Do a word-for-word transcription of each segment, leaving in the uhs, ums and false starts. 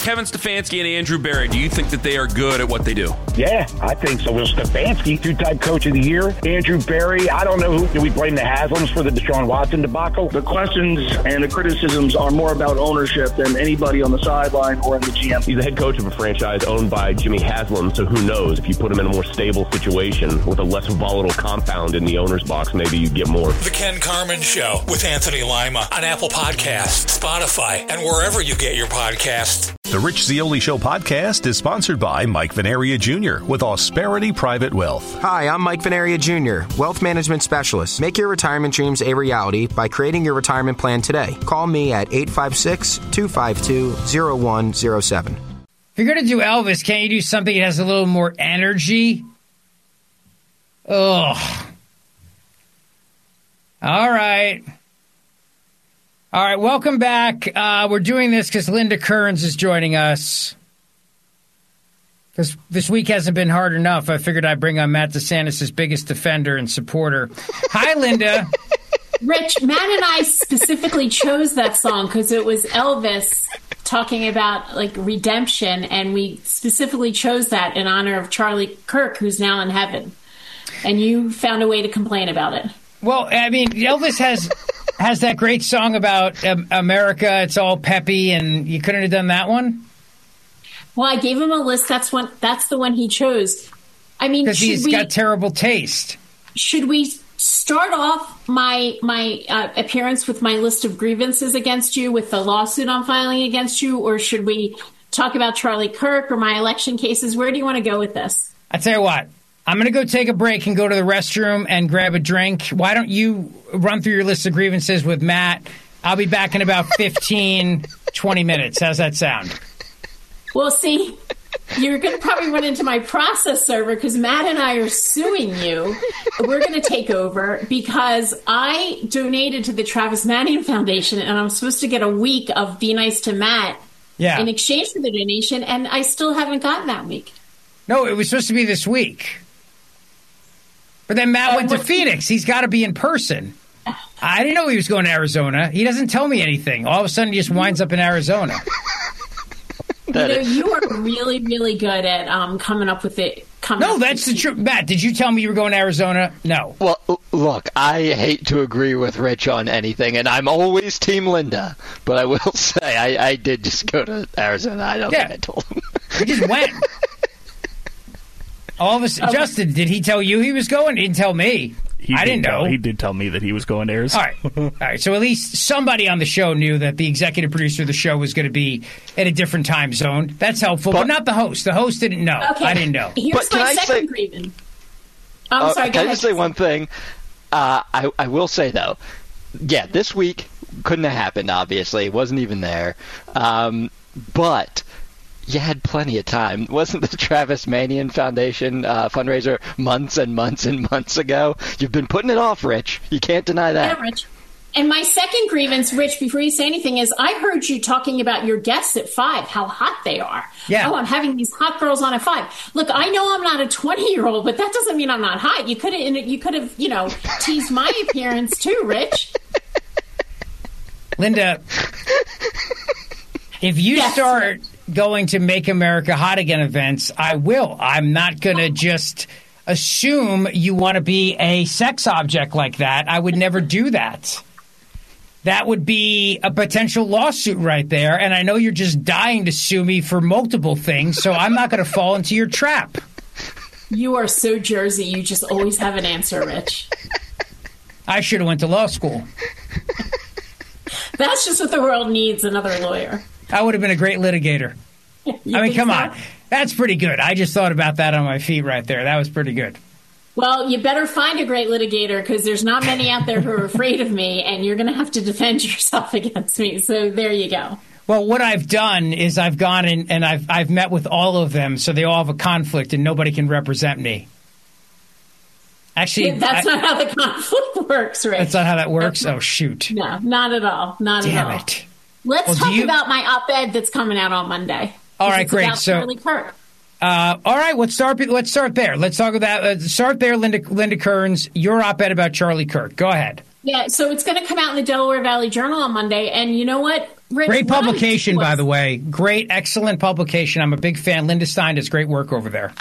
Kevin Stefanski and Andrew Berry, do you think that they are good at what they do? Yeah, I think so. Well, Stefanski, two-time coach of the year. Andrew Berry, I don't know who. Do we blame the Haslams for the Deshaun Watson debacle? The questions and the criticisms are more about ownership than anybody on the sideline or in the G M. He's the head coach of a franchise owned by Jimmy Haslam, so who knows? If you put him in a more stable situation with a less volatile compound in the owner's box, maybe you get more. The Ken Carman Show with Anthony Lima on Apple Podcasts, Spotify, and wherever you get your podcasts. The Rich Zeoli Show podcast is sponsored by Mike Venaria Junior with Ausperity Private Wealth. Hi, I'm Mike Venaria Junior, Wealth Management Specialist. Make your retirement dreams a reality by creating your retirement plan today. Call me at eight five six, two five two, zero one zero seven. If you're going to do Elvis, can't you do something that has a little more energy? Ugh. All right. All right, welcome back. Uh, we're doing this because Linda Kearns is joining us. This, this week hasn't been hard enough. I figured I'd bring on Matt DeSantis' biggest defender and supporter. Hi, Linda. Rich, Matt and I specifically chose that song because it was Elvis talking about like redemption, and we specifically chose that in honor of Charlie Kirk, who's now in heaven. And you found a way to complain about it. Well, I mean, Elvis has has that great song about um, America. It's all peppy, and you couldn't have done that one? Well, I gave him a list. That's one. That's the one he chose. I mean, because he's we, got terrible taste. Should we start off my my uh, appearance with my list of grievances against you, with the lawsuit I'm filing against you, or should we talk about Charlie Kirk or my election cases? Where do you want to go with this? I tell you what. I'm going to go take a break and go to the restroom and grab a drink. Why don't you run through your list of grievances with Matt? I'll be back in about fifteen, twenty minutes. How's that sound? Well, see, you're going to probably run into my process server because Matt and I are suing you. We're going to take over because I donated to the Travis Mannion Foundation, and I'm supposed to get a week of Be Nice to Matt yeah. in exchange for the donation, and I still haven't gotten that week. No, it was supposed to be this week. But then Matt uh, went to Phoenix. He's got to be in person. I didn't know he was going to Arizona. He doesn't tell me anything. All of a sudden, he just winds up in Arizona. You know, you are really, really good at um, coming up with it. No, that's the truth. Matt, did you tell me you were going to Arizona? No. Well, look, I hate to agree with Rich on anything, and I'm always Team Linda. But I will say, I, I did just go to Arizona. I don't yeah. think I told him. We just went. All of us, okay. Justin, did he tell you he was going? He didn't tell me. He I didn't tell, know. He did tell me that he was going to Arizona. All right. All right. So at least somebody on the show knew that the executive producer of the show was going to be in a different time zone. That's helpful, but, but not the host. The host didn't know. Okay. I didn't know. Here's but my second say, grievance. I'm uh, sorry, go Can ahead. I just say one thing? Uh, I, I will say, though, yeah, this week couldn't have happened, obviously. It wasn't even there. Um, but... You had plenty of time. Wasn't the Travis Mannion Foundation uh, fundraiser months and months and months ago? You've been putting it off, Rich. You can't deny that. Yeah, Rich. And my second grievance, Rich, before you say anything, is I heard you talking about your guests at five, how hot they are. Yeah. Oh, I'm having these hot girls on at five. Look, I know I'm not a twenty-year-old, but that doesn't mean I'm not hot. You could have, you could have, you know, teased my appearance too, Rich. Linda, if you yes. start going to Make America Hot Again events, I will. I'm not going to just assume you want to be a sex object like that. I would never do that. That would be a potential lawsuit right there, and I know you're just dying to sue me for multiple things, so I'm not going to fall into your trap. You are so Jersey. You just always have an answer, Rich. I should have went to law school. That's just what the world needs, another lawyer. I would have been a great litigator. I mean, come so? on. That's pretty good. I just thought about that on my feet right there. That was pretty good. Well, you better find a great litigator because there's not many out there who are afraid of me, and you're going to have to defend yourself against me. So there you go. Well, what I've done is I've gone in and I've I've met with all of them, so they all have a conflict, and nobody can represent me. Actually, yeah, that's I, not how the conflict works, Rick. That's not how that works? That's, oh, shoot. No, not at all. Not Damn at all. it. Let's well, talk you... about my op-ed that's coming out on Monday. All right, it's great. About so, Charlie Kirk. Uh, all right, let's start. Let's start there. Let's talk about uh, start there, Linda. Linda Kearns, your op-ed about Charlie Kirk. Go ahead. Yeah, so it's going to come out in the Delaware Valley Journal on Monday, and you know what? Rich, great publication, was, by the way. Great, excellent publication. I'm a big fan. Linda Stein does great work over there.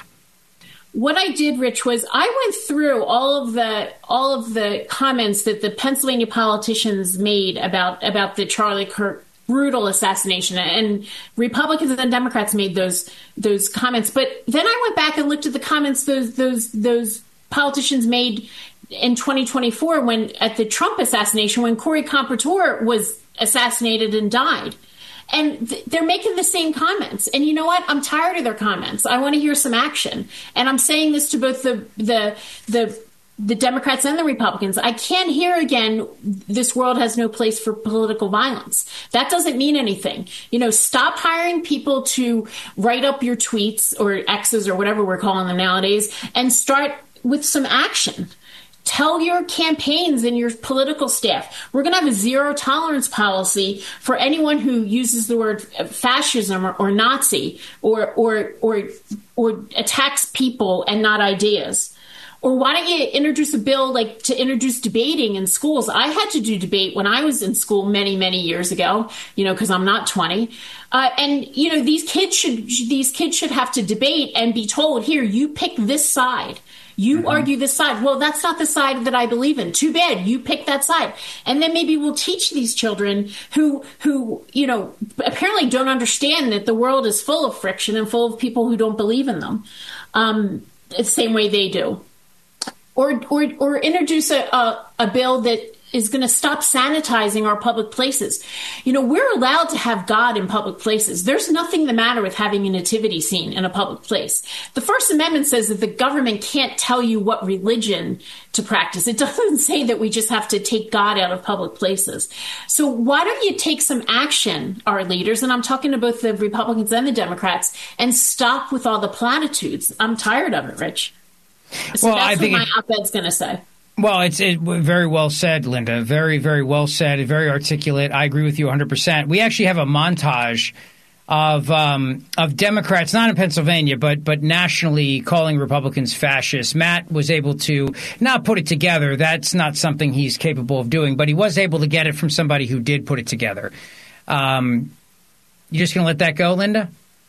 What I did, Rich, was I went through all of the all of the comments that the Pennsylvania politicians made about about the Charlie Kirk brutal assassination, and Republicans and Democrats made those those comments. But then I went back and looked at the comments those those those politicians made in twenty twenty-four when at the Trump assassination, when Corey Compertor was assassinated and died. And th- they're making the same comments. And you know what? I'm tired of their comments. I want to hear some action. And I'm saying this to both the the the the Democrats and the Republicans. I can't hear again, this world has no place for political violence. That doesn't mean anything. You know, stop hiring people to write up your tweets or X's or whatever we're calling them nowadays, and start with some action. Tell your campaigns and your political staff, we're going to have a zero tolerance policy for anyone who uses the word fascism or, or Nazi or, or, or, or attacks people and not ideas. Or why don't you introduce a bill like to introduce debating in schools? I had to do debate when I was in school many, many years ago, you know, because I'm not twenty. Uh, and, you know, these kids should these kids should have to debate and be told, here, you pick this side. You mm-hmm. argue this side. Well, that's not the side that I believe in. Too bad. You pick that side. And then maybe we'll teach these children who, who, you know, apparently don't understand that the world is full of friction and full of people who don't believe in them um, the same way they do. Or, or, or introduce a, a, a bill that is going to stop sanitizing our public places. You know, we're allowed to have God in public places. There's nothing the matter with having a nativity scene in a public place. The First Amendment says that the government can't tell you what religion to practice. It doesn't say that we just have to take God out of public places. So why don't you take some action, our leaders, and I'm talking to both the Republicans and the Democrats, and stop with all the platitudes. I'm tired of it, Rich. So well, that's I think what my it- op-ed's going to say. Well, it's it, very well said, Linda. Very, very well said. Very articulate. I agree with you one hundred percent. We actually have a montage of um, of Democrats, not in Pennsylvania, but but nationally, calling Republicans fascists. Matt was able to not put it together. That's not something he's capable of doing, but he was able to get it from somebody who did put it together. Um, you just going to let that go, Linda?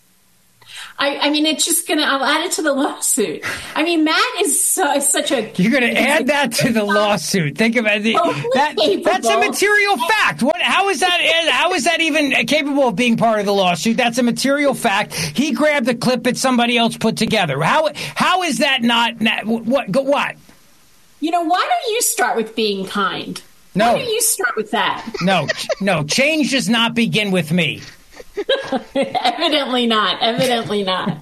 I, I mean, it's just going to, I'll add it to the lawsuit. I mean, Matt is, so, is such a... You're going to add that to the lawsuit. Think about it. Oh, that, that's a material fact. What? How is that, how is that even capable of being part of the lawsuit? That's a material fact. He grabbed a clip that somebody else put together. How? How is that not... What? What? You know, why don't you start with being kind? No. Why don't you start with that? No. No. Change does not begin with me. Evidently not. Evidently not.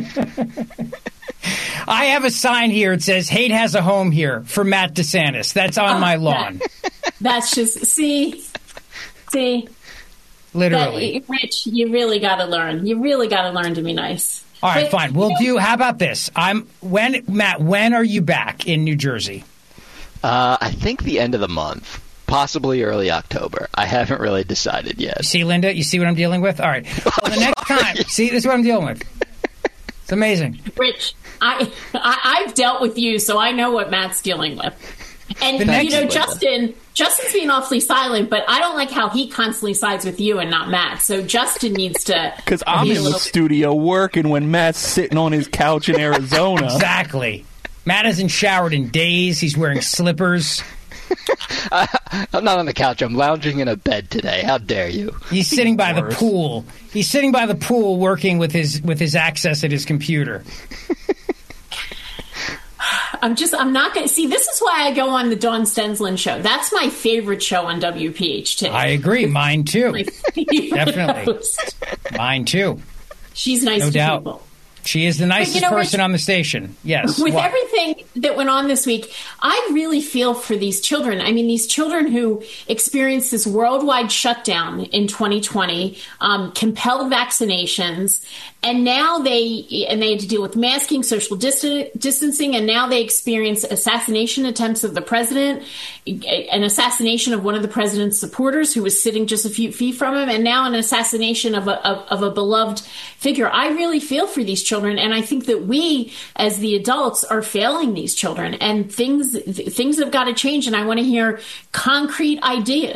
I have a sign here. It says, hate has a home here for Matt DeSantis. That's on oh, my lawn. That, that's just, see, see. Literally. That, Rich, you really got to learn. You really got to learn to be nice. All right, but, fine. We'll you know, do, how about this? I'm when Matt, when are you back in New Jersey? Uh, I think the end of the month. Possibly early October. I haven't really decided yet. You see, Linda? You see what I'm dealing with? All right. Well, the next time, see, this is what I'm dealing with. It's amazing. Rich, I, I, I've dealt with you, so I know what Matt's dealing with. And, next, you know, Justin, Justin's being awfully silent, but I don't like how he constantly sides with you and not Matt. So Justin needs to... Because I'm in the studio working when Matt's sitting on his couch in Arizona. Exactly. Matt hasn't showered in days. He's wearing slippers. I, I'm not on the couch. I'm lounging in a bed today. How dare you? He's sitting by the pool. He's sitting by the pool working with his with his access at his computer. I'm just, I'm not going to, see, this is why I go on the Dawn Stensland show. That's my favorite show on W P H T. I agree. Mine too. Definitely. Host. Mine too. She's nice no to doubt. people. She is the nicest you know, person Rich, on the station. Yes. With what? everything that went on this week, I really feel for these children. I mean, these children who experienced this worldwide shutdown in twenty twenty, um, compelled vaccinations, and now they and they had to deal with masking, social distan- distancing, and now they experience assassination attempts of the president, an assassination of one of the president's supporters who was sitting just a few feet from him, and now an assassination of a of, of a beloved figure. I really feel for these children. And I think that we, as the adults, are failing these children, and things things have got to change. And I want to hear concrete ideas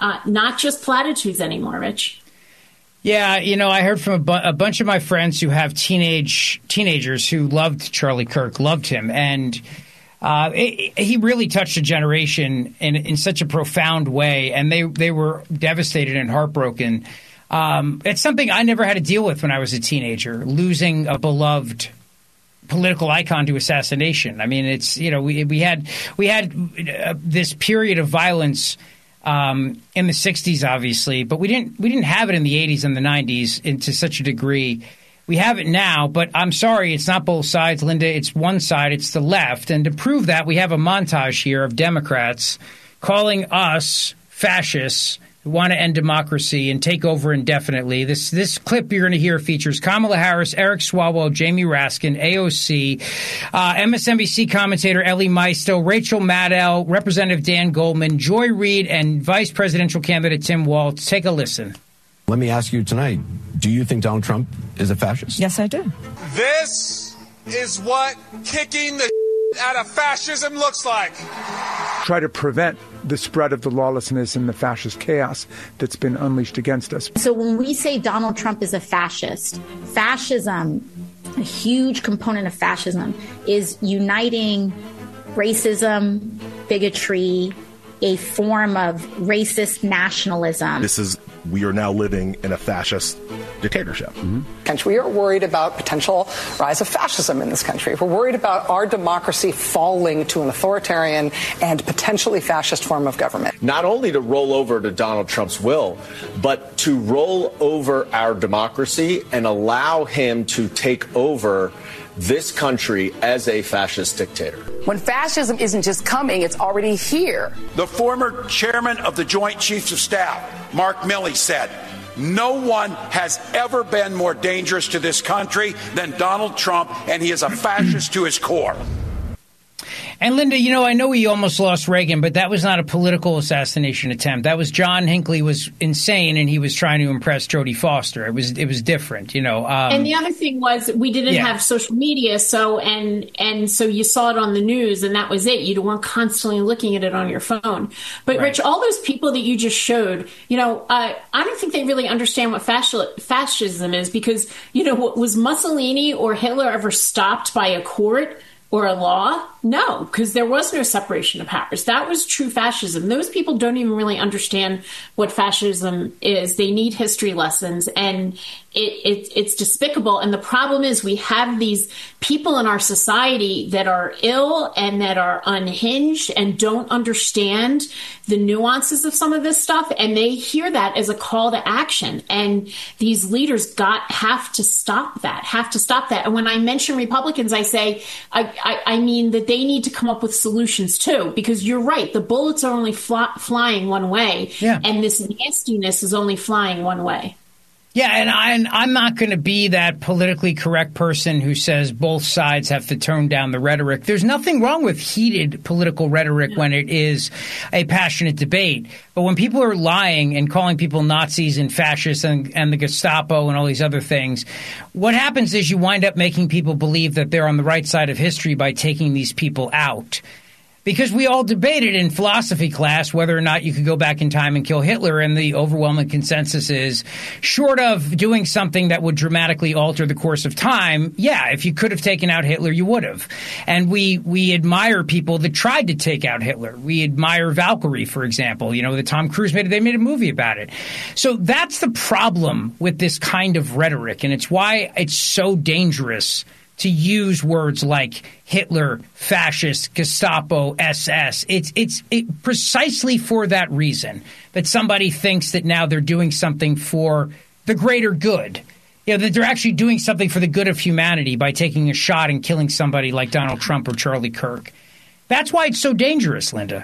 uh, not just platitudes anymore, Rich. Yeah, you know, I heard from a, bu- a bunch of my friends who have teenage teenagers who loved Charlie Kirk, loved him, and uh, it, he really touched a generation in in such a profound way, and they they were devastated and heartbroken. Um, it's something I never had to deal with when I was a teenager, losing a beloved political icon to assassination. I mean, it's you know we we had we had uh, this period of violence. Um, in the sixties, obviously, but we didn't we didn't have it in the eighties and the nineties in, to such a degree. We have it now, but I'm sorry, it's not both sides, Linda. It's one side, it's the left. And to prove that, we have a montage here of Democrats calling us fascists who want to end democracy and take over indefinitely. This this clip you're going to hear features Kamala Harris, Eric Swalwell, Jamie Raskin, A O C, uh, M S N B C commentator Ellie Maisto, Rachel Maddow, Representative Dan Goldman, Joy Reid, and Vice Presidential candidate Tim Walz. Take a listen. Let me ask you tonight, do you think Donald Trump is a fascist? Yes, I do. This is what kicking the out of fascism looks like. Try to prevent the spread of the lawlessness and the fascist chaos that's been unleashed against us. So when we say Donald Trump is a fascist, fascism, a huge component of fascism is uniting racism, bigotry, a form of racist nationalism. This is, we are now living in a fascist dictatorship. Mm-hmm. We are worried about potential rise of fascism in this country. We're worried about our democracy falling to an authoritarian and potentially fascist form of government. Not only to roll over to Donald Trump's will, but to roll over our democracy and allow him to take over this country as a fascist dictator. When fascism isn't just coming, it's already here. The former chairman of the Joint Chiefs of Staff, Mark Milley, said, "No one has ever been more dangerous to this country than Donald Trump, and he is a fascist to his core." And Linda, you know, I know we almost lost Reagan, but that was not a political assassination attempt. That was John Hinckley was insane, and he was trying to impress Jodie Foster. It was it was different, you know. Um, and the other thing was we didn't yeah. have social media, so and and so you saw it on the news, and that was it. You weren't constantly looking at it on your phone. But right. Rich, all those people that you just showed, you know, uh, I don't think they really understand what fasci- fascism is, because, you know, was Mussolini or Hitler ever stopped by a court or a law? No, because there was no separation of powers. That was true fascism. Those people don't even really understand what fascism is. They need history lessons, and it, it, it's despicable. And the problem is we have these people in our society that are ill and that are unhinged and don't understand the nuances of some of this stuff, and they hear that as a call to action. And these leaders got have to stop that, have to stop that. And when I mention Republicans, I say, I, I, I mean that they need to come up with solutions too, because you're right. The bullets are only fly, flying one way, yeah. and this nastiness is only flying one way. Yeah, and, I, and I'm not going to be that politically correct person who says both sides have to tone down the rhetoric. There's nothing wrong with heated political rhetoric when it is a passionate debate. But when people are lying and calling people Nazis and fascists and, and the Gestapo and all these other things, what happens is you wind up making people believe that they're on the right side of history by taking these people out. Because we all debated in philosophy class whether or not you could go back in time and kill Hitler, and the overwhelming consensus is, short of doing something that would dramatically alter the course of time, yeah, if you could have taken out Hitler, you would have. And we we admire people that tried to take out Hitler. We admire Valkyrie, for example. You know, the Tom Cruise made they made a movie about it. So that's the problem with this kind of rhetoric, and it's why it's so dangerous to use words like Hitler, fascist, Gestapo, S S. It's it's it, precisely for that reason that somebody thinks that now they're doing something for the greater good. You know, that they're actually doing something for the good of humanity by taking a shot and killing somebody like Donald Trump or Charlie Kirk. That's why it's so dangerous, Linda.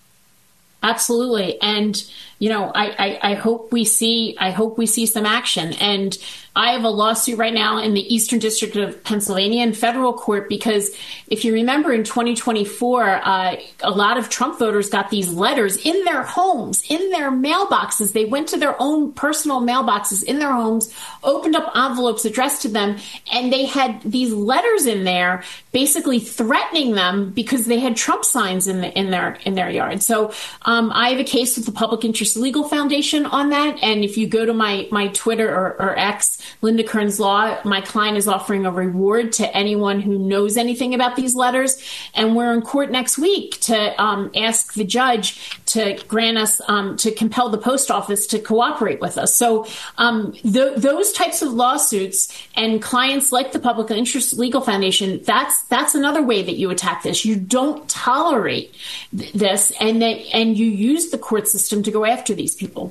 Absolutely. And, you know, I, I, I hope we see I hope we see some action. And I have a lawsuit right now in the Eastern District of Pennsylvania in federal court, because if you remember in twenty twenty-four, uh, a lot of Trump voters got these letters in their homes, in their mailboxes. They went to their own personal mailboxes in their homes, opened up envelopes addressed to them, and they had these letters in there basically threatening them because they had Trump signs in the, in their in their yard. So um, I have a case with the Public Interest Interest Legal Foundation on that. And if you go to my, my Twitter or, or X, Linda Kearns Law, my client is offering a reward to anyone who knows anything about these letters. And we're in court next week to um, ask the judge to grant us, um, to compel the post office to cooperate with us. So um, th- those types of lawsuits and clients like the Public Interest Legal Foundation, that's that's another way that you attack this. You don't tolerate th- this, and that, and you use the court system to go after these people.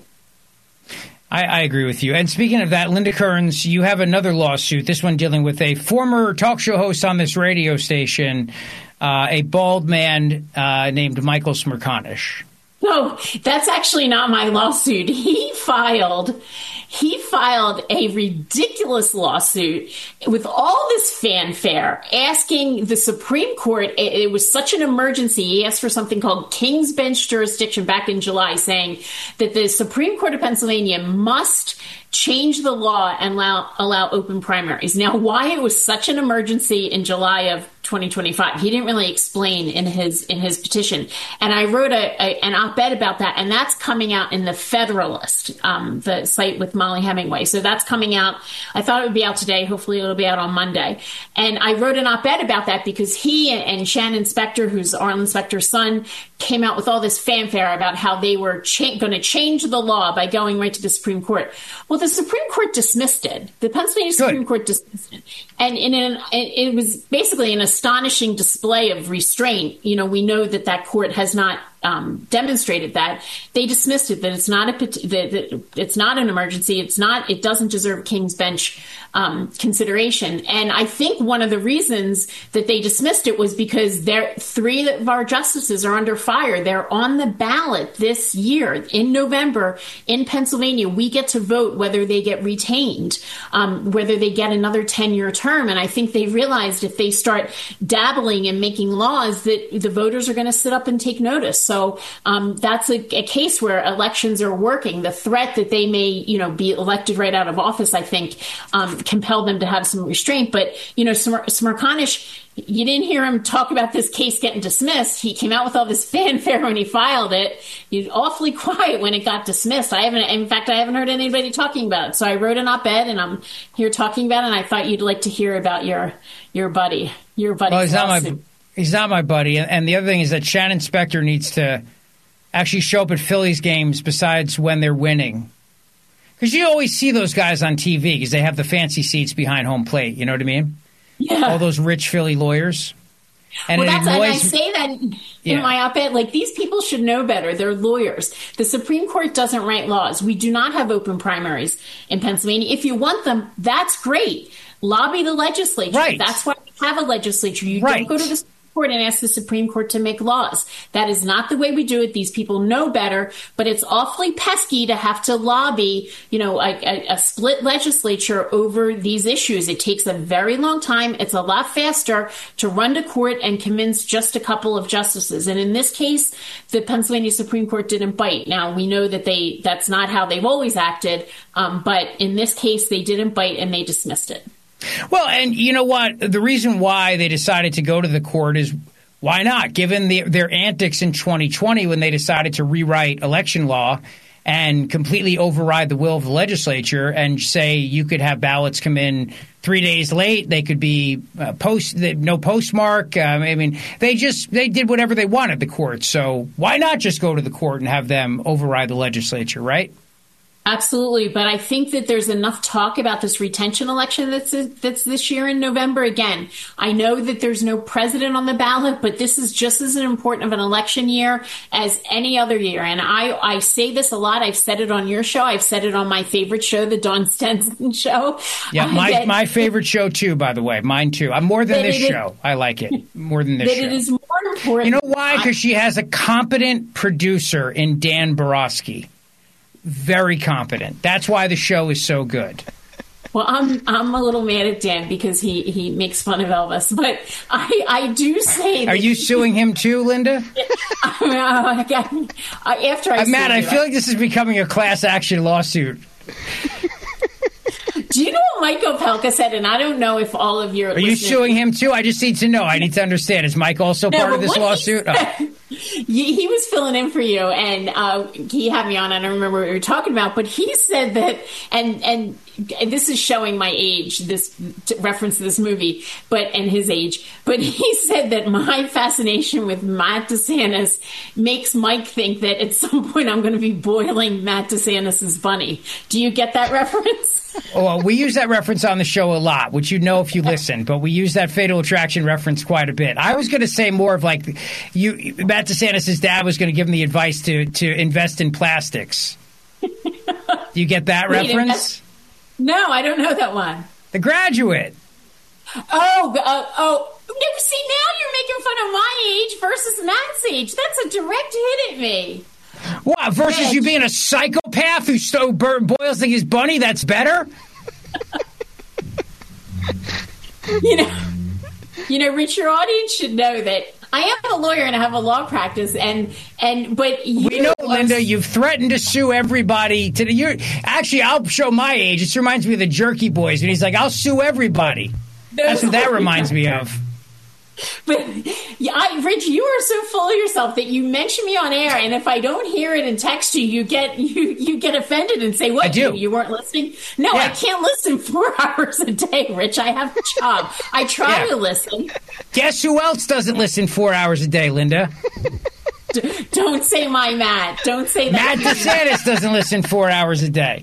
I, I agree with you. And speaking of that, Linda Kearns, you have another lawsuit, this one dealing with a former talk show host on this radio station, uh, a bald man uh, named Michael Smerconish. No, that's actually not my lawsuit. He filed, he filed a ridiculous lawsuit with all this fanfare, asking the Supreme Court. It, it was such an emergency. He asked for something called King's Bench jurisdiction back in July, saying that the Supreme Court of Pennsylvania must change the law and allow, allow open primaries. Now, why it was such an emergency in July of twenty twenty-five, he didn't really explain in his in his petition. And I wrote a, a, an op-ed about that, and that's coming out in the Federalist, um, the site with Molly Hemingway. So that's coming out. I thought it would be out today. Hopefully it'll be out on Monday. And I wrote an op-ed about that because he and, and Shannon Specter, who's Arlen Specter's son, came out with all this fanfare about how they were cha- going to change the law by going right to the Supreme Court. Well, the Supreme Court dismissed it. The Pennsylvania Good. Supreme Court dismissed it. And in an, it was basically an astonishing display of restraint. You know, we know that that court has not um, demonstrated that. They dismissed it, that it's not a that, that it's not an emergency. It's not. It doesn't deserve King's Bench um, consideration. And I think one of the reasons that they dismissed it was because there three of our justices are under fire. They're on the ballot this year in November in Pennsylvania. We get to vote whether they get retained, um, whether they get another ten-year term. And I think they realized if they start dabbling and making laws that the voters are going to sit up and take notice. So um, that's a, a case where elections are working. The threat that they may, you know, be elected right out of office, I think, um, compelled them to have some restraint. But, you know, Smir- Smerconish, you didn't hear him talk about this case getting dismissed. He came out with all this fanfare when he filed it. He was awfully quiet when it got dismissed. I haven't, in fact, I haven't heard anybody talking about it. So I wrote an op-ed and I'm here talking about it. And I thought you'd like to hear about your your buddy, your buddy. Well, he's not my he's not my buddy. And the other thing is that Shannon Specter needs to actually show up at Phillies games besides when they're winning. Because you always see those guys on T V because they have the fancy seats behind home plate. You know what I mean? Yeah. All those rich Philly lawyers. And well, that's, annoys, and I say that in yeah. my op-ed, like, these people should know better. They're lawyers. The Supreme Court doesn't write laws. We do not have open primaries in Pennsylvania. If you want them, that's great. Lobby the legislature. Right. That's why we have a legislature. You right. don't go to the Supreme Court and ask the Supreme Court to make laws. That is not the way we do it. These people know better, but it's awfully pesky to have to lobby, you know, a, a, a split legislature over these issues. It takes a very long time. It's a lot faster to run to court and convince just a couple of justices. And in this case, the Pennsylvania Supreme Court didn't bite. Now, we know that they that's not how they've always acted, um, but in this case, they didn't bite and they dismissed it. Well, and you know what? The reason why they decided to go to the court is why not? Given the, their antics in twenty twenty when they decided to rewrite election law and completely override the will of the legislature and say you could have ballots come in three days late. They could be uh, post no postmark. Um, I mean, they just they did whatever they wanted, the court. So why not just go to the court and have them override the legislature, right? Absolutely. But I think that there's enough talk about this retention election that's that's this year in November. Again, I know that there's no president on the ballot, but this is just as important of an election year as any other year. And I, I say this a lot. I've said it on your show. I've said it on my favorite show, the Dawn Stenson Show. Yeah, my, that, my favorite show, too, by the way. Mine, too. I'm more than this show. I like it more than this that show. It is more important. You know why? Because she has a competent producer in Dan Borowski. Very competent. That's why the show is so good. Well, I'm I'm a little mad at Dan because he, he makes fun of Elvis, but I, I do say that. Are you suing him too, Linda? I, I, I, after I I'm mad. I you, feel like this is becoming a class action lawsuit. Do you know what Mike Opelka said? And I don't know if all of your Are you suing him too? I just need to know. I need to understand. Is Mike also no, part of this lawsuit? Said, oh. he was filling in for you, and uh, he had me on. I don't remember what we were talking about, but he said that, and and this is showing my age, this reference to this movie, but and his age. But he said that my fascination with Matt DeSantis makes Mike think that at some point I'm going to be boiling Matt DeSantis's bunny. Do you get that reference? Well, we use that reference on the show a lot, which you know if you listen, but we use that Fatal Attraction reference quite a bit. I was going to say more of like you, Matt DeSantis' dad was going to give him the advice to, to invest in plastics. Do you get that Wait, reference? Invest- no, I don't know that one. The Graduate. Oh, uh, oh. See, now you're making fun of my age versus Matt's age. That's a direct hit at me. What, versus Rich. You being a psychopath who so bur- boils like his bunny? That's better? you know, you know, Rich, your audience should know that I am a lawyer and I have a law practice, and and but you we know, Linda, you've threatened to sue everybody. To you're actually, I'll show my age. It reminds me of the Jerky Boys, and he's like, "I'll sue everybody." No, That's what that reminds me of. But, yeah, I, Rich, you are so full of yourself that you mention me on air, and if I don't hear it and text you, you get you, you get offended and say, "What? I do. You, you weren't listening?" No, yeah. I can't listen four hours a day, Rich. I have a job. I try yeah. to listen. Guess who else doesn't listen four hours a day, Linda? D- don't say my Matt. Don't say that. Matt DeSantis doesn't listen four hours a day.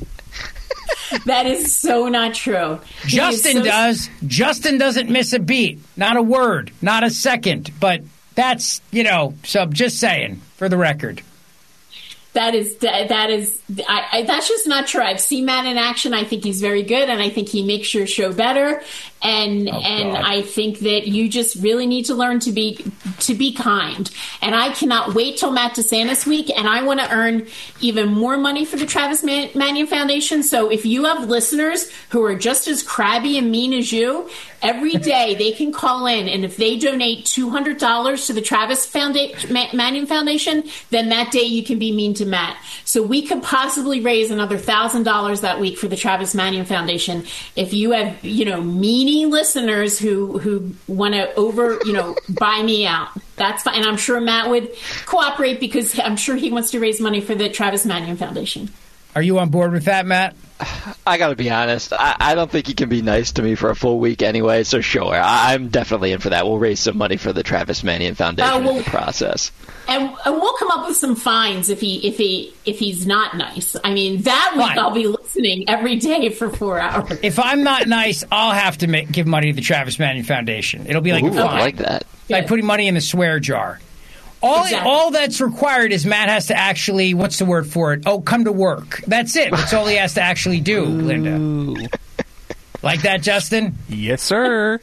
That is so not true. Justin so... does. Justin doesn't miss a beat. Not a word. Not a second. But that's, you know, so just saying, for the record. That is, that is, I, I, that's just not true. I've seen Matt in action. I think he's very good, and I think he makes your show better. And oh, and God. I think that you just really need to learn to be to be kind. And I cannot wait till Matt DeSantis week, and I want to earn even more money for the Travis Man- Manion Foundation. So if you have listeners who are just as crabby and mean as you, every day they can call in, and if they donate two hundred dollars to the Travis Founda- Ma- Manion Foundation, then that day you can be mean to Matt. So we could possibly raise another one thousand dollars that week for the Travis Manion Foundation. If you have, you know, meanie listeners who who want to over, you know, buy me out, that's fine. And I'm sure Matt would cooperate because I'm sure he wants to raise money for the Travis Manion Foundation. Are you on board with that, Matt? I got to be honest. I, I don't think he can be nice to me for a full week anyway, so sure. I, I'm definitely in for that. We'll raise some money for the Travis Manion Foundation uh, well, in the process. And, and we'll come up with some fines if he if he if he's not nice. I mean, that week Fine. I'll be listening every day for four hours. If I'm not nice, I'll have to make, give money to the Travis Manion Foundation. It'll be like Ooh, a fine. I like that. Like putting money in the swear jar. All exactly. all that's required is Matt has to actually, what's the word for it? Oh, come to work. That's it. That's all he has to actually do, Ooh. Linda. Like that, Justin? Yes, sir.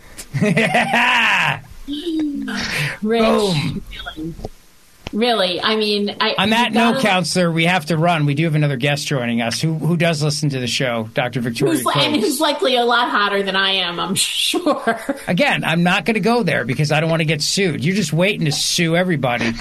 Rich, Boom. Really, really, I mean... I, On that gotta, note, Counselor, we have to run. We do have another guest joining us who who does listen to the show, Doctor Victoria who's, And who's likely a lot hotter than I am, I'm sure. Again, I'm not going to go there because I don't want to get sued. You're just waiting to sue everybody.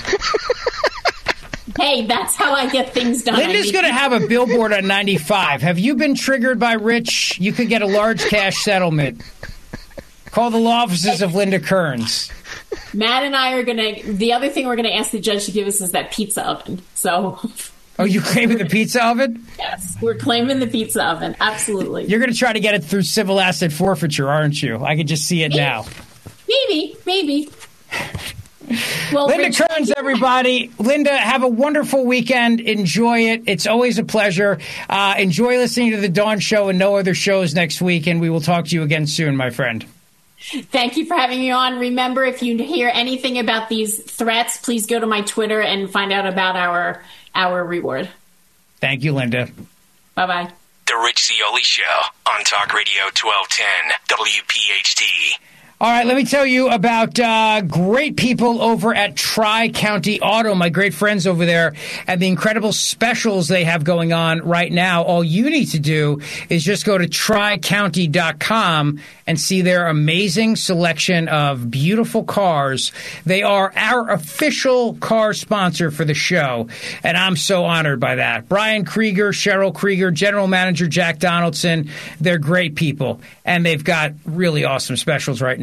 Hey, that's how I get things done. Linda's going to have a billboard on ninety-five. Have you been triggered by Rich? You could get a large cash settlement. Call the law offices of Linda Kearns. Matt and I are going to... The other thing we're going to ask the judge to give us is that pizza oven. So... Oh, you claiming the pizza oven? Yes, we're claiming the picza oven. Absolutely. You're going to try to get it through civil asset forfeiture, aren't you? I can just see it maybe, now. Maybe, maybe. Well, Linda Rich, Kearns, everybody. Linda, have a wonderful weekend. Enjoy it. It's always a pleasure. Uh, enjoy listening to The Dawn Show and no other shows next week, and we will talk to you again soon, my friend. Thank you for having me on. Remember, if you hear anything about these threats, please go to my Twitter and find out about our our reward. Thank you, Linda. Bye-bye. The Rich Zeoli Show on Talk Radio twelve ten W P H T. All right, let me tell you about uh, great people over at Tri-County Auto, my great friends over there, and the incredible specials they have going on right now. All you need to do is just go to tri county dot com and see their amazing selection of beautiful cars. They are our official car sponsor for the show, and I'm so honored by that. Brian Krieger, Cheryl Krieger, General Manager Jack Donaldson, they're great people, and they've got really awesome specials right now.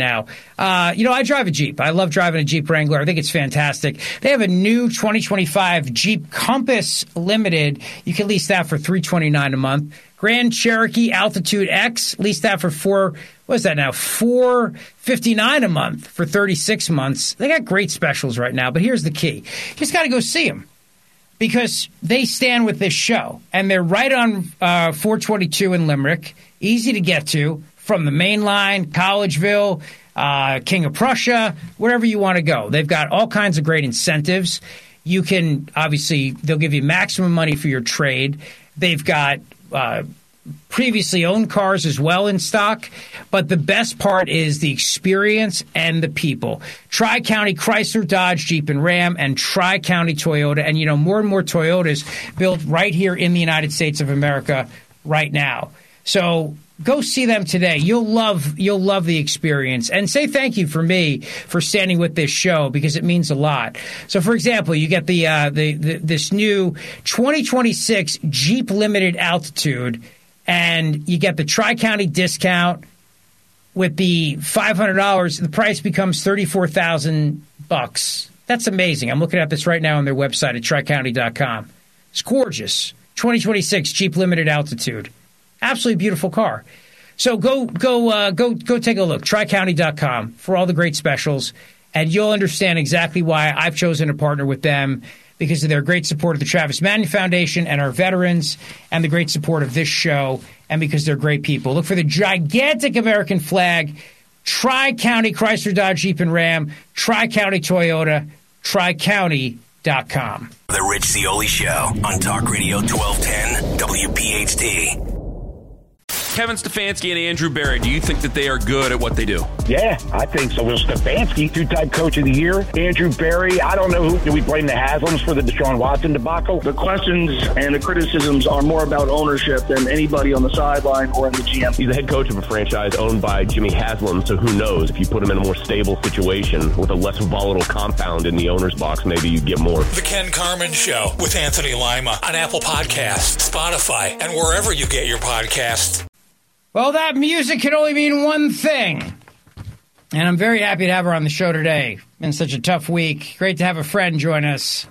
now. Uh, you know, I drive a Jeep. I love driving a Jeep Wrangler. I think it's fantastic. They have a new twenty twenty-five Jeep Compass Limited. You can lease that for three hundred twenty-nine dollars a month. Grand Cherokee Altitude X, lease that for four. What is that now? four hundred fifty-nine dollars a month for thirty-six months. They got great specials right now. But here's the key: you just got to go see them, because they stand with this show, and they're right on uh, four twenty-two in Limerick, easy to get to from the main line, Collegeville, uh, King of Prussia, wherever you want to go. They've got all kinds of great incentives. You can, obviously, they'll give you maximum money for your trade. They've got uh, previously owned cars as well in stock, but the best part is the experience and the people. Tri-County Chrysler, Dodge, Jeep, and Ram, and Tri-County Toyota. And, you know, more and more Toyotas built right here in the United States of America right now. So go see them today. You'll love you'll love the experience. And say thank you for me for standing with this show, because it means a lot. So, for example, you get the, uh, the, the this new twenty twenty-six Jeep Limited Altitude, and you get the Tri-County discount with the five hundred dollars. The price becomes thirty-four thousand bucks. That's amazing. I'm looking at this right now on their website at tri county dot com. It's gorgeous. twenty twenty-six Jeep Limited Altitude. Absolutely beautiful car. So go go uh, go go take a look. tri county dot com for all the great specials, and you'll understand exactly why I've chosen to partner with them, because of their great support of the Travis Manion Foundation and our veterans, and the great support of this show, and because they're great people. Look for the gigantic American flag, Tri-County Chrysler, Dodge, Jeep, and Ram, Tri-County Toyota, tri county dot com. The Rich Zeoli Show on Talk Radio twelve ten W P H T. Kevin Stefanski and Andrew Berry, do you think that they are good at what they do? Yeah, I think so. Will Stefanski, two-time coach of the year. Andrew Berry, I don't know who. Do we blame the Haslams for the Deshaun Watson debacle? The questions and the criticisms are more about ownership than anybody on the sideline or in the G M. He's the head coach of a franchise owned by Jimmy Haslam, so who knows? If you put him in a more stable situation with a less volatile compound in the owner's box, maybe you get more. The Ken Carman Show with Anthony Lima on Apple Podcasts, Spotify, and wherever you get your podcasts. Well, that music can only mean one thing. And I'm very happy to have her on the show today. Been such a tough week. Great to have a friend join us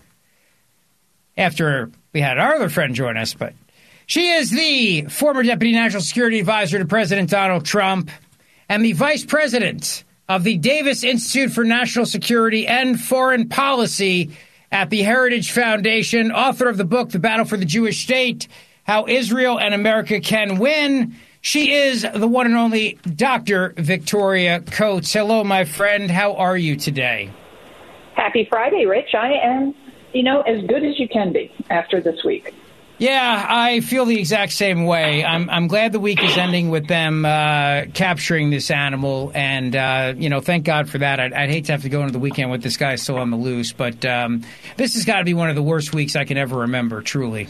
after we had our other friend join us. But she is the former Deputy National Security Advisor to President Donald Trump and the Vice President of the Davis Institute for National Security and Foreign Policy at the Heritage Foundation, author of the book, The Battle for the Jewish State, How Israel and America Can Win. She is the one and only Doctor Victoria Coates. Hello, my friend. How are you today? Happy Friday, Rich. I am, you know, as good as you can be after this week. Yeah, I feel the exact same way. I'm I'm glad the week is ending with them uh, capturing this animal, and, uh, you know, thank God for that. I'd, I'd hate to have to go into the weekend with this guy still on the loose, but um, this has got to be one of the worst weeks I can ever remember, truly.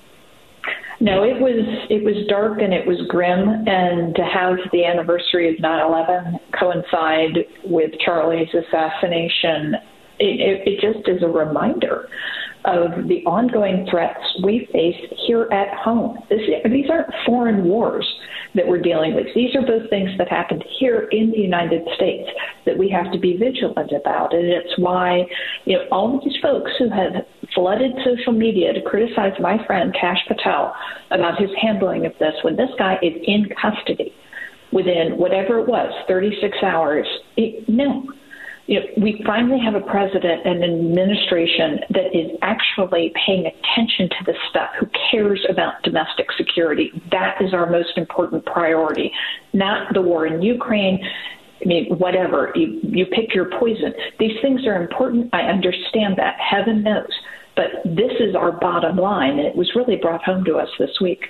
No, it was it was dark and it was grim, and to have the anniversary of nine eleven coincide with Charlie's assassination, it, it, it just is a reminder of the ongoing threats we face here at home. This, these aren't foreign wars that we're dealing with. These are both things that happened here in the United States that we have to be vigilant about. And it's why, you know, all of these folks who have flooded social media to criticize my friend Kash Patel about his handling of this, when this guy is in custody within whatever it was, thirty-six hours, it, no. You know, we finally have a president and an administration that is actually paying attention to this stuff, who cares about domestic security. That is our most important priority, not the war in Ukraine. I mean, whatever. You, you pick your poison. These things are important. I understand that. Heaven knows. But this is our bottom line, and it was really brought home to us this week.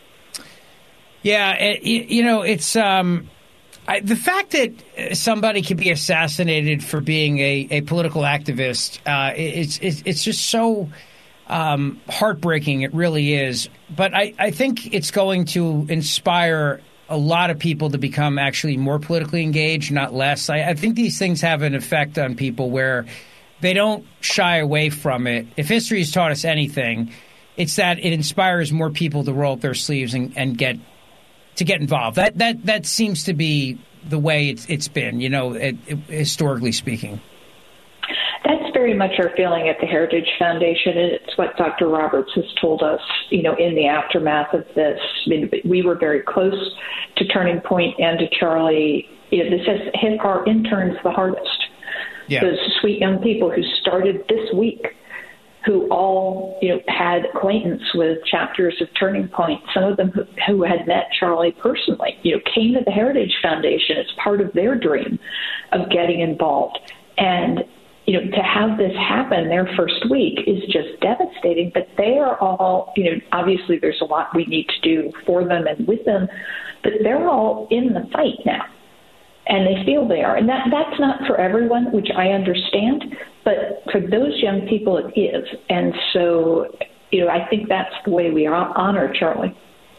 Yeah, it, you know, it's... Um I, the fact that somebody can be assassinated for being a, a political activist, uh, it's, it's it's just so um, heartbreaking. It really is. But I, I think it's going to inspire a lot of people to become actually more politically engaged, not less. I, I think these things have an effect on people where they don't shy away from it. If history has taught us anything, it's that it inspires more people to roll up their sleeves and, and get to get involved. That that that seems to be the way it's it's been, you know, it, it, historically speaking. That's very much our feeling at the Heritage Foundation, and it's what Doctor Roberts has told us, you know, in the aftermath of this. I mean, we were very close to Turning Point and to Charlie. You know, this has hit our interns the hardest. Yeah. Those sweet young people who started this week, who all, you know, had acquaintance with chapters of Turning Point, some of them who, who had met Charlie personally, you know, came to the Heritage Foundation as part of their dream of getting involved. And you know, to have this happen their first week is just devastating, but they are all, you know, obviously there's a lot we need to do for them and with them, but they're all in the fight now, and they feel they are. And that that's not for everyone, which I understand, but for those young people it is. And so, you know, I think that's the way we honor Charlie.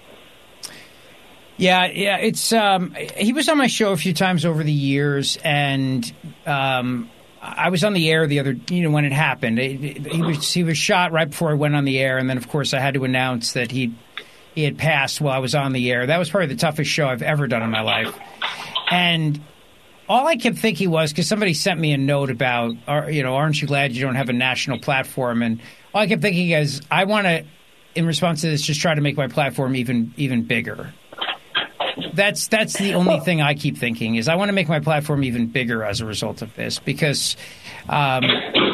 Yeah, yeah, it's, um, he was on my show a few times over the years, and, um, I was on the air the other, you know, when it happened. He was he was shot right before I went on the air, and then of course I had to announce that he he had passed while I was on the air. That was probably the toughest show I've ever done in my life. And all I kept thinking was, because somebody sent me a note about, you know, aren't you glad you don't have a national platform? And all I kept thinking is, I want to, in response to this, just try to make my platform even even bigger. That's that's the only thing I keep thinking is I want to make my platform even bigger as a result of this, because um,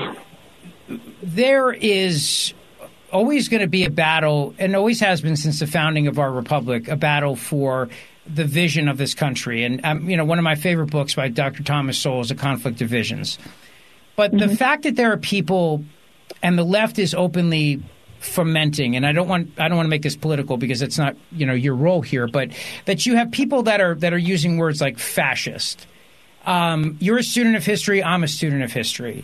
there is always going to be a battle, and always has been since the founding of our republic, a battle for the vision of this country. And um, you know, one of my favorite books by Doctor Thomas Sowell is A Conflict of Visions. But mm-hmm. the fact that there are people, and the left is openly fomenting, and I don't want I don't want to make this political because it's not, you know, your role here, but that you have people that are that are using words like fascist. Um, you're a student of history. I'm a student of history.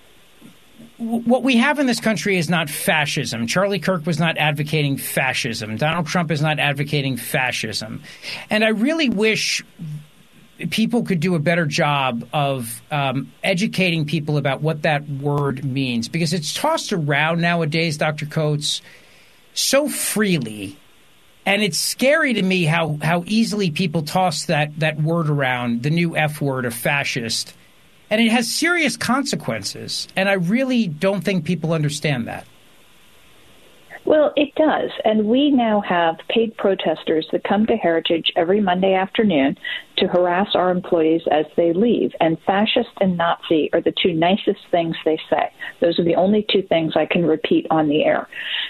W- what we have in this country is not fascism. Charlie Kirk was not advocating fascism. Donald Trump is not advocating fascism. And I really wish people could do a better job of um, educating people about what that word means, because it's tossed around nowadays, Doctor Coates, so freely. And it's scary to me how, how easily people toss that, that word around, the new F word of fascist. And it has serious consequences. And I really don't think people understand that. Well, it does. And we now have paid protesters that come to Heritage every Monday afternoon to harass our employees as they leave. And fascist and Nazi are the two nicest things they say. Those are the only two things I can repeat on the air.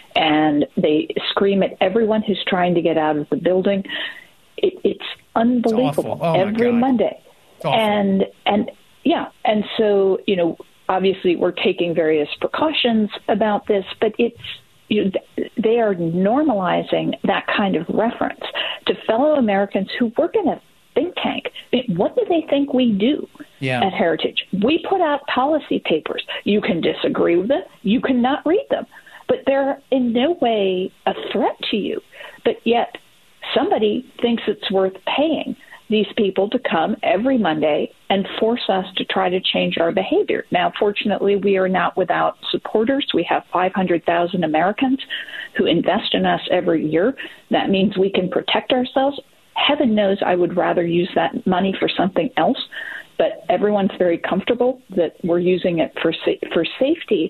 And they scream at everyone who's trying to get out of the building. It, it's unbelievable. It's oh every Monday. And, and yeah, and so, you know, obviously we're taking various precautions about this, but it's, You know, they are normalizing that kind of reference to fellow Americans who work in a think tank. What do they think we do yeah. at Heritage? We put out policy papers. You can disagree with them. You cannot read them. But they're in no way a threat to you. But yet somebody thinks it's worth paying these people to come every Monday and force us to try to change our behavior. Now, fortunately, we are not without supporters. We have five hundred thousand Americans who invest in us every year. That means we can protect ourselves. Heaven knows I would rather use that money for something else, but everyone's very comfortable that we're using it for sa- for safety.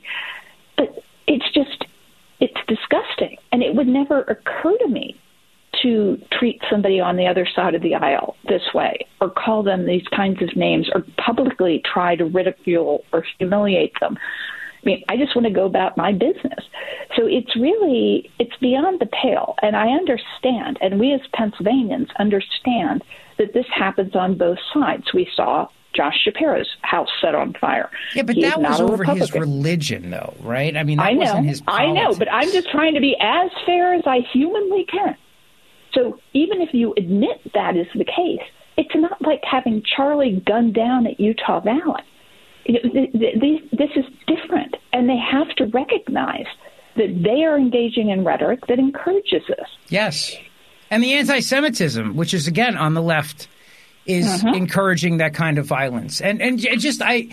But it's just, it's disgusting. And it would never occur to me to treat somebody on the other side of the aisle this way, or call them these kinds of names, or publicly try to ridicule or humiliate them. I mean, I just want to go about my business. So it's really, it's beyond the pale. And I understand, and we as Pennsylvanians understand that this happens on both sides. We saw Josh Shapiro's house set on fire. Yeah, but He's that was over Republican. His religion, though, right? I mean, that I know, wasn't his politics. I know, but I'm just trying to be as fair as I humanly can. So even if you admit that is the case, it's not like having Charlie gunned down at Utah Valley. You know, th- th- th- this is different, and they have to recognize that they are engaging in rhetoric that encourages this. Yes. And the anti-Semitism, which is, again, on the left, is uh-huh. encouraging that kind of violence. And and just, I,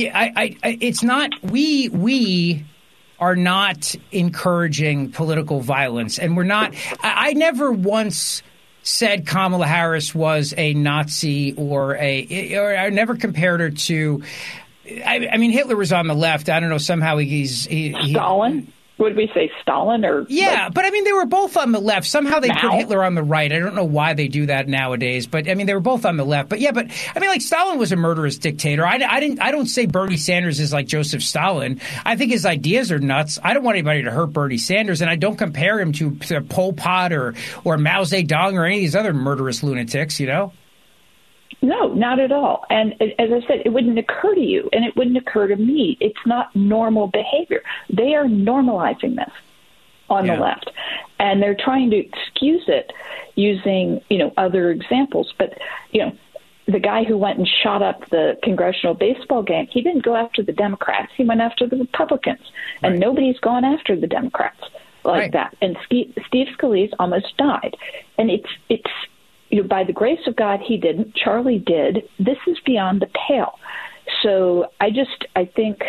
I, I it's not, we, we... are not encouraging political violence. And we're not – I never once said Kamala Harris was a Nazi or a, or I never compared her to, I, I mean, Hitler was on the left. I don't know, somehow he's... He, he, Stalin? Would we say Stalin or? Yeah, like, but I mean, they were both on the left. Somehow they now? put Hitler on the right. I don't know why they do that nowadays, but I mean, they were both on the left. But yeah, but I mean, like Stalin was a murderous dictator. I, I didn't. I don't say Bernie Sanders is like Joseph Stalin. I think his ideas are nuts. I don't want anybody to hurt Bernie Sanders, and I don't compare him to, to Pol Pot or or Mao Zedong or any of these other murderous lunatics. You know. No, not at all. And as I said, it wouldn't occur to you, and it wouldn't occur to me. It's not normal behavior. They are normalizing this on yeah. the left, and they're trying to excuse it using, you know, other examples. But, you know, the guy who went and shot up the congressional baseball game, he didn't go after the Democrats. He went after the Republicans, and right. nobody's gone after the Democrats like right. that. And Steve Scalise almost died. And it's, it's, you know, by the grace of God, he didn't. Charlie did. This is beyond the pale. So I just, I think,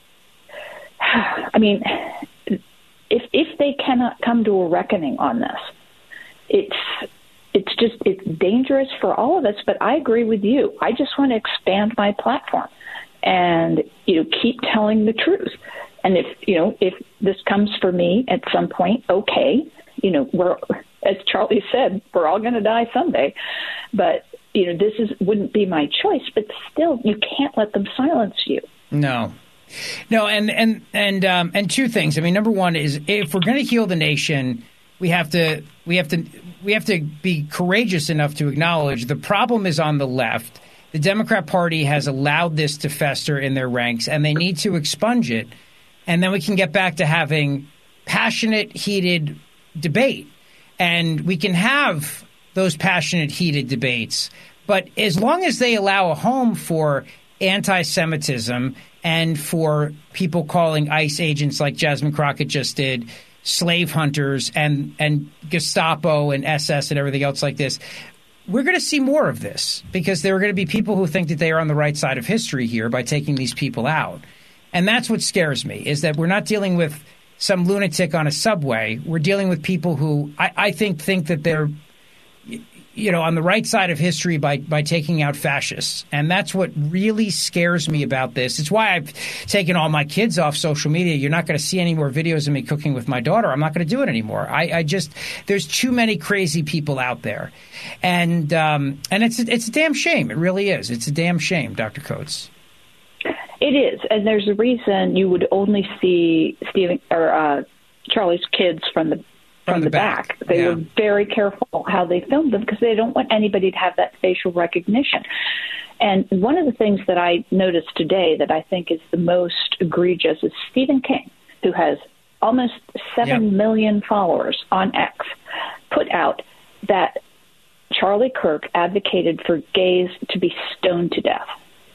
I mean, if if they cannot come to a reckoning on this, it's it's just it's dangerous for all of us. But I agree with you. I just want to expand my platform and, you know, keep telling the truth. And if, you know, if this comes for me at some point, okay, you know, we're, as Charlie said, we're all going to die someday. But, you know, this is wouldn't be my choice. But still, you can't let them silence you. No. No, and and and um, and two things. I mean, number one is if we're going to heal the nation, we have to we have to we have to be courageous enough to acknowledge the problem is on the left. The Democrat Party has allowed this to fester in their ranks, and they need to expunge it. And then we can get back to having passionate, heated debate, and we can have those passionate, heated debates. But as long as they allow a home for anti-Semitism and for people calling ICE agents like Jasmine Crockett just did, slave hunters and, and Gestapo and S S and everything else like this, we're going to see more of this because there are going to be people who think that they are on the right side of history here by taking these people out. And that's what scares me, is that we're not dealing with some lunatic on a subway. We're dealing with people who I, I think think that they're, you know, on the right side of history by, by taking out fascists. And that's what really scares me about this. It's why I've taken all my kids off social media. You're not going to see any more videos of me cooking with my daughter. I'm not going to do it anymore. I, I just – there's too many crazy people out there. And um, and it's, it's a damn shame. It really is. It's a damn shame, Doctor Coates. It is. And there's a reason you would only see Stephen or uh, Charlie's kids from the From, from the, the back. back. They yeah. were very careful how they filmed them because they don't want anybody to have that facial recognition. And one of the things that I noticed today that I think is the most egregious is Stephen King, who has almost seven yep. million followers on X, put out that Charlie Kirk advocated for gays to be stoned to death.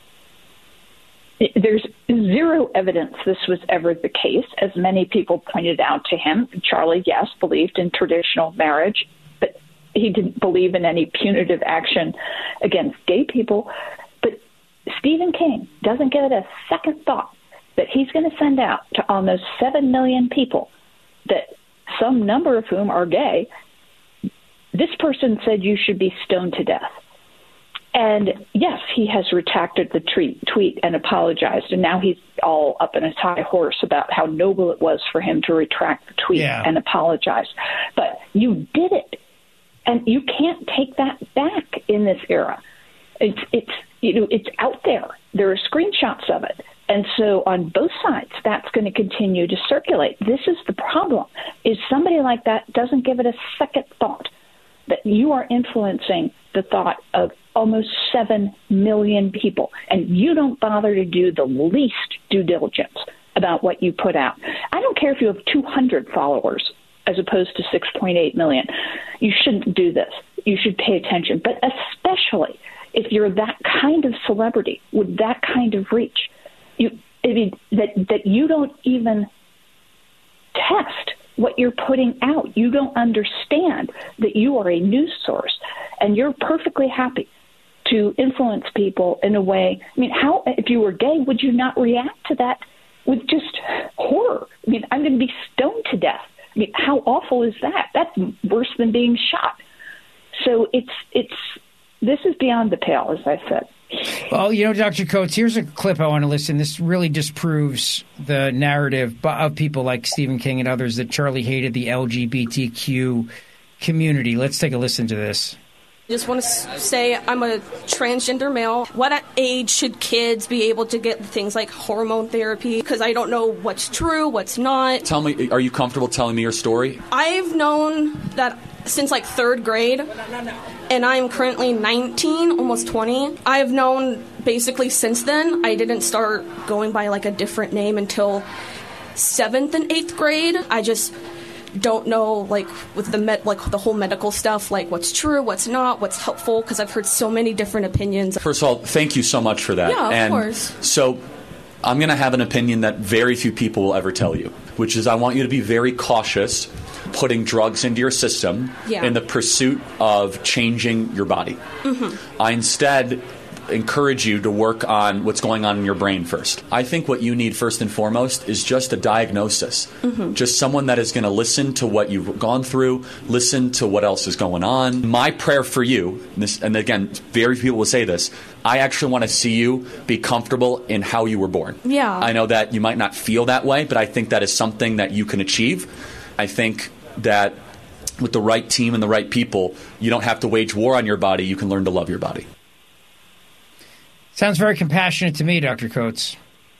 There's zero evidence this was ever the case, as many people pointed out to him. Charlie, yes, believed in traditional marriage, but he didn't believe in any punitive action against gay people. But Stephen King doesn't give it a second thought that he's going to send out to almost seven million people, that some number of whom are gay. This person said you should be stoned to death. And yes, he has retracted the tweet, tweet and apologized. And now he's all up in his high horse about how noble it was for him to retract the tweet yeah. and apologize. But you did it. And you can't take that back in this era. It's, it's, you know, it's out there. There are screenshots of it. And so on both sides, that's going to continue to circulate. This is the problem, is somebody like that doesn't give it a second thought, that you are influencing the thought of almost seven million people, and you don't bother to do the least due diligence about what you put out. I don't care if you have two hundred followers as opposed to six point eight million. You shouldn't do this. You should pay attention, but especially if you're that kind of celebrity with that kind of reach, you I mean, that, that you don't even test what you're putting out. You don't understand that you are a news source, and you're perfectly happy to influence people in a way. I mean, how, if you were gay, would you not react to that with just horror? I mean, I'm going to be stoned to death. I mean, how awful is that? That's worse than being shot. So it's it's this is beyond the pale, as I said. Well, you know, Doctor Coates, here's a clip I want to listen. This really disproves the narrative of people like Stephen King and others that Charlie hated the L G B T Q community. Let's take a listen to this. I just want to say I'm a transgender male. What age should kids be able to get things like hormone therapy? Because I don't know what's true, what's not. Tell me, are you comfortable telling me your story? I've known that since like third grade, and I'm currently nineteen, almost twenty. I've known basically since then. I didn't start going by like a different name until seventh and eighth grade. I just don't know, like with the med- like the whole medical stuff, like what's true, what's not, what's helpful, because I've heard so many different opinions. First of all, thank you so much for that. Yeah, of and course. So I'm going to have an opinion that very few people will ever tell you, which is I want you to be very cautious putting drugs into your system Yeah. in the pursuit of changing your body. Mm-hmm. I instead encourage you to work on what's going on in your brain first. I think what you need first and foremost is just a diagnosis. Mm-hmm. Just someone that is going to listen to what you've gone through, listen to what else is going on. My prayer for you, and, this, and again, very few people will say this, I actually want to see you be comfortable in how you were born. Yeah. I know that you might not feel that way, but I think that is something that you can achieve. I think that with the right team and the right people, you don't have to wage war on your body. You can learn to love your body. Sounds very compassionate to me, Doctor Coates.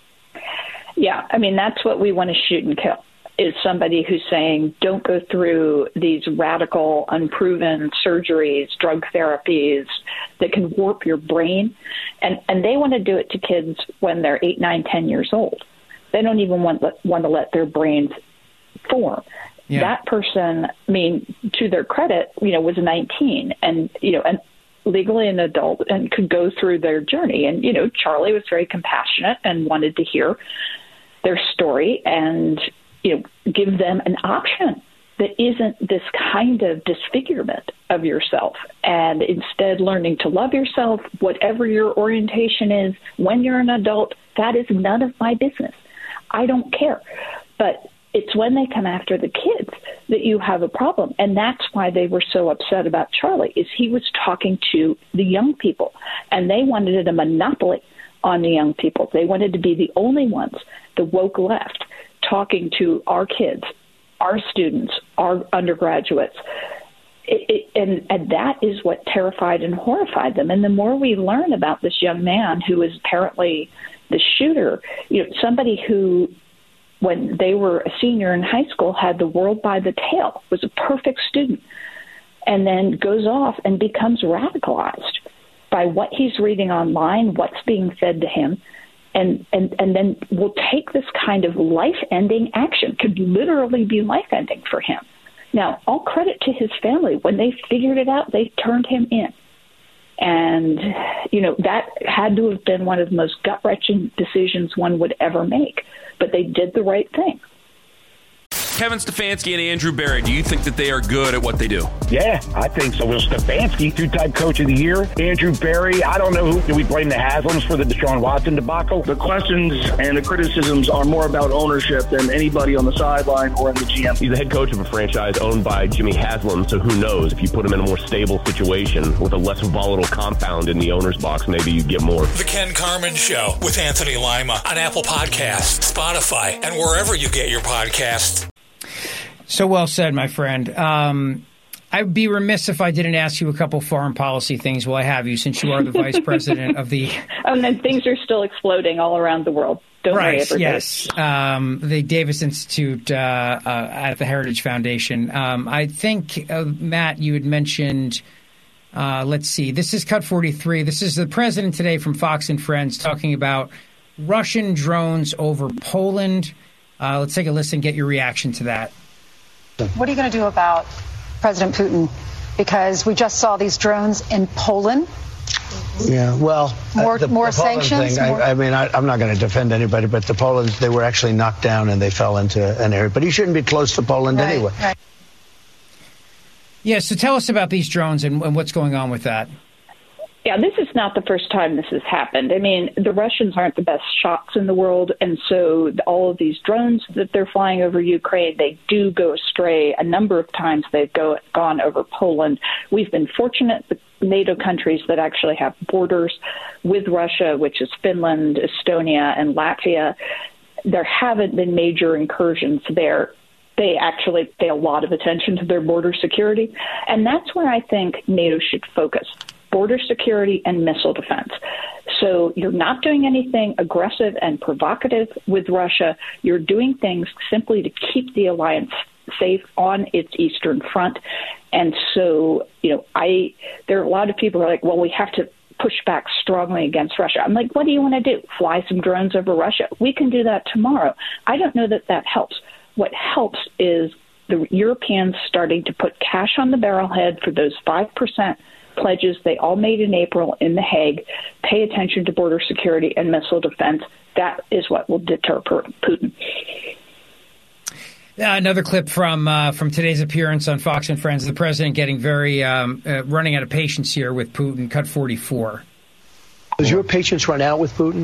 Yeah, I mean, that's what we want to shoot and kill, is somebody who's saying, don't go through these radical, unproven surgeries, drug therapies that can warp your brain. And, and they want to do it to kids when they're eight, nine, ten years old. They don't even want, want to let their brains form. Yeah. That person, I mean, to their credit, you know, was nineteen and, you know, and legally an adult and could go through their journey. And, you know, Charlie was very compassionate and wanted to hear their story and, you know, give them an option that isn't this kind of disfigurement of yourself, and instead learning to love yourself, whatever your orientation is, when you're an adult. That is none of my business. I don't care. But it's when they come after the kids that you have a problem. And that's why they were so upset about Charlie, is he was talking to the young people, and they wanted a monopoly on the young people. They wanted to be the only ones, the woke left, talking to our kids, our students, our undergraduates. It, it, and, and that is what terrified and horrified them. And the more we learn about this young man who is apparently the shooter, you know, somebody who, when they were a senior in high school, had the world by the tail, was a perfect student, and then goes off and becomes radicalized by what he's reading online, what's being fed to him, and, and, and then will take this kind of life-ending action, could literally be life-ending for him. Now, all credit to his family. When they figured it out, they turned him in. And, you know, that had to have been one of the most gut-wrenching decisions one would ever make. But they did the right thing. Kevin Stefanski and Andrew Berry, do you think that they are good at what they do? Yeah, I think so. Will Stefanski, two-time coach of the year. Andrew Berry, I don't know who. Do we blame the Haslams for the Deshaun Watson debacle? The questions and the criticisms are more about ownership than anybody on the sideline or in the G M. He's the head coach of a franchise owned by Jimmy Haslam, so who knows? If you put him in a more stable situation with a less volatile compound in the owner's box, maybe you get more. The Ken Carman Show with Anthony Lima on Apple Podcasts, Spotify, and wherever you get your podcasts. So well said, my friend. Um, I'd be remiss if I didn't ask you a couple foreign policy things while I have you, since you are the vice president of the... And then things are still exploding all around the world. Don't right, worry, everybody. yes. Um, the Davis Institute uh, uh, at the Heritage Foundation. Um, I think, uh, Matt, you had mentioned... Uh, let's see. This is Cut forty-three. This is the president today from Fox and Friends talking about Russian drones over Poland. Uh, let's take a listen, get your reaction to that. What are you going to do about President Putin? Because we just saw these drones in Poland. Yeah, well, more, uh, the, more the Poland sanctions. Thing, more... I, I mean, I, I'm not going to defend anybody, but the Poland, they were actually knocked down and they fell into an area. But he shouldn't be close to Poland right, anyway. Right. Yeah, so tell us about these drones and, and what's going on with that. Yeah, this is not the first time this has happened. I mean, the Russians aren't the best shots in the world, and so all of these drones that they're flying over Ukraine, they do go astray. A number of times they've go, gone over Poland. We've been fortunate, the NATO countries that actually have borders with Russia, which is Finland, Estonia, and Latvia, there haven't been major incursions there. They actually pay a lot of attention to their border security, and that's where I think NATO should focus. Border security and missile defense. So you're not doing anything aggressive and provocative with Russia. You're doing things simply to keep the alliance safe on its eastern front. And so, you know, I there are a lot of people who are like, well, we have to push back strongly against Russia. I'm like, what do you want to do? Fly some drones over Russia? We can do that tomorrow. I don't know that that helps. What helps is the Europeans starting to put cash on the barrelhead for those five percent pledges they all made in April in The Hague. Pay attention to border security and missile defense. That is what will deter Putin. Uh, another clip from uh, from today's appearance on Fox and Friends. The president getting very um, uh, running out of patience here with Putin. Cut forty-four. Does your patience run out with Putin?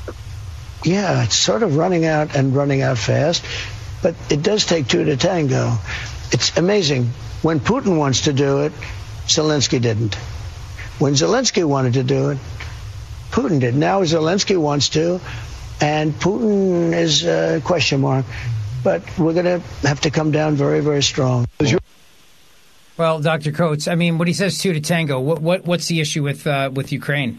Yeah, it's sort of running out and running out fast, but it does take two to tango. It's amazing. When Putin wants to do it, Zelensky didn't. When Zelensky wanted to do it, Putin did. Now Zelensky wants to, and Putin is a question mark. But we're going to have to come down very, very strong. Well, Doctor Coates, I mean, when he says two to tango, what, what what's the issue with uh, with Ukraine?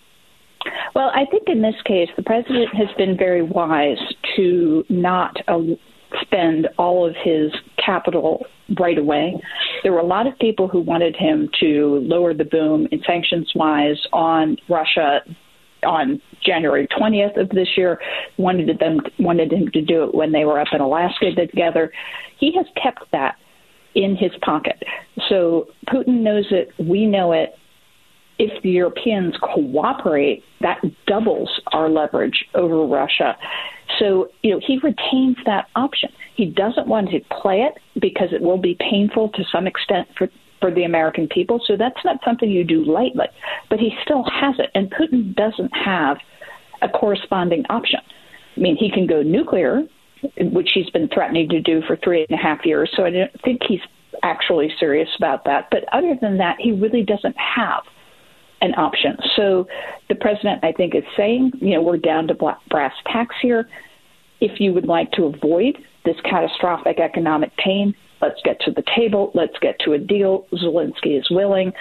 Well, I think in this case, the president has been very wise to not uh, spend all of his capital right away. There were a lot of people who wanted him to lower the boom in sanctions-wise on Russia on January twentieth of this year, wanted them wanted him to do it when they were up in Alaska together. He has kept that in his pocket. So Putin knows it. We know it. If the Europeans cooperate, that doubles our leverage over Russia. So, you know, he retains that option. He doesn't want to play it because it will be painful to some extent for for the American people. So that's not something you do lightly, but he still has it. And Putin doesn't have a corresponding option. I mean, he can go nuclear, which he's been threatening to do for three and a half years. So I don't think he's actually serious about that. But other than that, he really doesn't have an option. So the president, I think, is saying, you know, we're down to brass tacks here. If you would like to avoid this catastrophic economic pain, let's get to the table. Let's get to a deal. Zelensky is willing.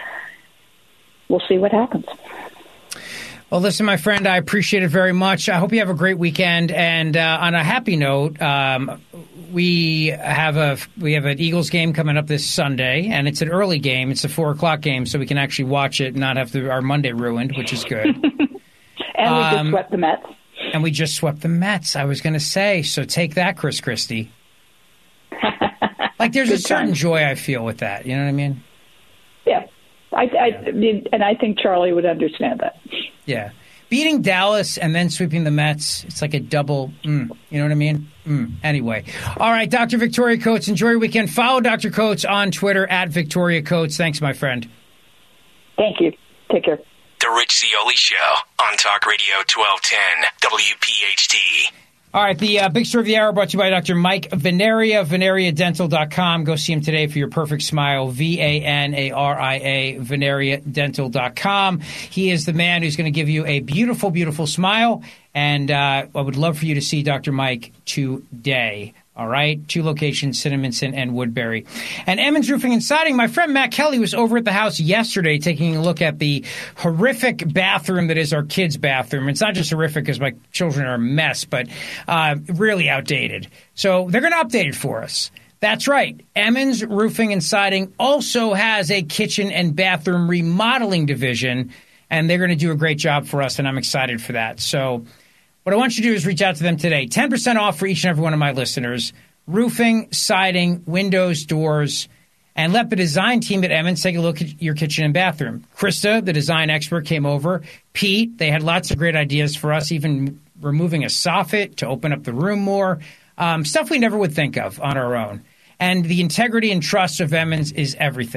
We'll see what happens. Well, listen, my friend, I appreciate it very much. I hope you have a great weekend. And uh, on a happy note, um, we have a we have an Eagles game coming up this Sunday, and it's an early game. It's a four o'clock game, so we can actually watch it and not have to, our Monday ruined, which is good. And we just swept the Mets. And we just swept the Mets, I was going to say. So take that, Chris Christie. Like, there's Good a certain time. joy I feel with that. You know what I mean? Yeah. I, I, I mean, and I think Charlie would understand that. Yeah. Beating Dallas and then sweeping the Mets, it's like a double, mm, you know what I mean? Mm. Anyway. All right, Doctor Victoria Coates, enjoy your weekend. Follow Doctor Coates on Twitter, at Victoria Coates. Thanks, my friend. Thank you. Take care. The Rich Zeoli Show on Talk Radio twelve ten W P H T. All right, the uh, big story of the hour brought to you by Doctor Mike Veneria, veneria dental dot com. Go see him today for your perfect smile, V A N A R I A, veneria dental dot com. He is the man who's going to give you a beautiful, beautiful smile, and uh, I would love for you to see Doctor Mike today. All right, two locations, Cinnaminson and Woodbury. And Emmons Roofing and Siding, my friend Matt Kelly was over at the house yesterday taking a look at the horrific bathroom that is our kids' bathroom. It's not just horrific because my children are a mess, but uh, really outdated. So they're going to update it for us. That's right. Emmons Roofing and Siding also has a kitchen and bathroom remodeling division, and they're going to do a great job for us, and I'm excited for that. So what I want you to do is reach out to them today. ten percent off for each and every one of my listeners. Roofing, siding, windows, doors, and let the design team at Emmons take a look at your kitchen and bathroom. Krista, the design expert, came over. Pete, they had lots of great ideas for us, even removing a soffit to open up the room more. Um, stuff we never would think of on our own. And the integrity and trust of Emmons is everything.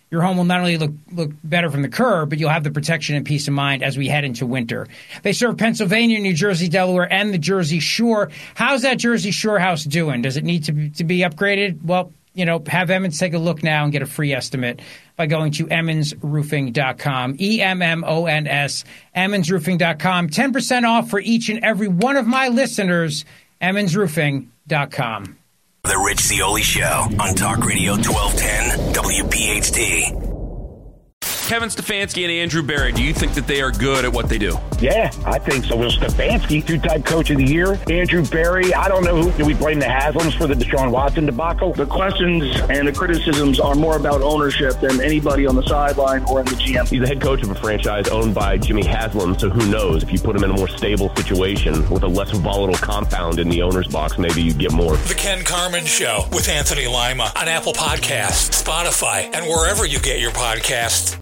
Your home will not only look look better from the curb, but you'll have the protection and peace of mind as we head into winter. They serve Pennsylvania, New Jersey, Delaware, and the Jersey Shore. How's that Jersey Shore house doing? Does it need to be, to be upgraded? Well, you know, have Emmons take a look now and get a free estimate by going to emmons roofing dot com. E M M O N S, emmons roofing dot com. ten percent off for each and every one of my listeners. emmons roofing dot com. The Rich Zeoli Show on Talk Radio twelve ten W P H T. Kevin Stefanski and Andrew Berry, do you think that they are good at what they do? Yeah, I think so. Will Stefanski, two-time coach of the year. Andrew Berry, I don't know who. Do we blame the Haslams for the Deshaun Watson debacle? The questions and the criticisms are more about ownership than anybody on the sideline or in the G M. He's the head coach of a franchise owned by Jimmy Haslam, so who knows? If you put him in a more stable situation with a less volatile compound in the owner's box, maybe you get more. The Ken Carman Show with Anthony Lima on Apple Podcasts, Spotify, and wherever you get your podcasts.